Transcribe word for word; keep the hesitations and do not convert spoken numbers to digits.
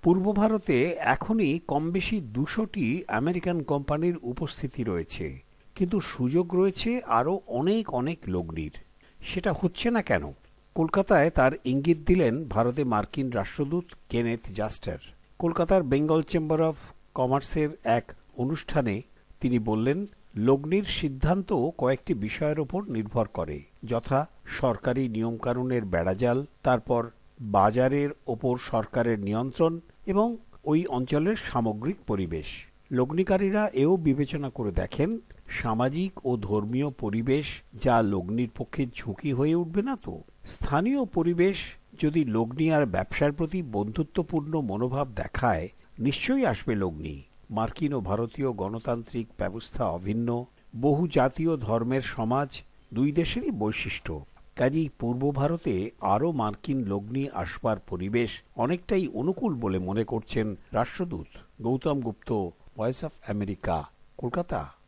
পূর্ব ভারতে এখনই কমবেশি দুশোটি আমেরিকান কোম্পানির উপস্থিতি রয়েছে, কিন্তু সুযোগ রয়েছে আরও অনেক অনেক লগ্নির। সেটা হচ্ছে না কেন? কলকাতায় তার ইঙ্গিত দিলেন ভারতে মার্কিন রাষ্ট্রদূত কেনেথ জাস্টার। কলকাতার বেঙ্গল চেম্বার অফ কমার্সের এক অনুষ্ঠানে তিনি বললেন, লগ্নির সিদ্ধান্ত কয়েকটি বিষয়ের ওপর নির্ভর করে, যথা সরকারি নিয়মকানুনের বেড়াজাল, তারপর বাজারের ওপর সরকারের নিয়ন্ত্রণ এবং ওই অঞ্চলের সামগ্রিক পরিবেশ। লগ্নিকারীরা এও বিবেচনা করে দেখেন, সামাজিক ও ধর্মীয় পরিবেশ যা লগ্নির পক্ষে ঝুঁকি হয়ে উঠবে না তো। স্থানীয় পরিবেশ যদি লগ্নি আর ব্যবসার প্রতি বন্ধুত্বপূর্ণ মনোভাব দেখায়, নিশ্চয়ই আসবে লগ্নি। মার্কিন ও ভারতীয় গণতান্ত্রিক ব্যবস্থা অভিন্ন, বহু জাতীয় ধর্মের সমাজ, দুই দেশেরই বৈশিষ্ট্য। কাজেই পূর্ব ভারতে আরও মার্কিন লগ্নি আসবার পরিবেশ অনেকটাই অনুকূল বলে মনে করছেন রাষ্ট্রদূত। Gautam Gupta, voice of America, Kolkata.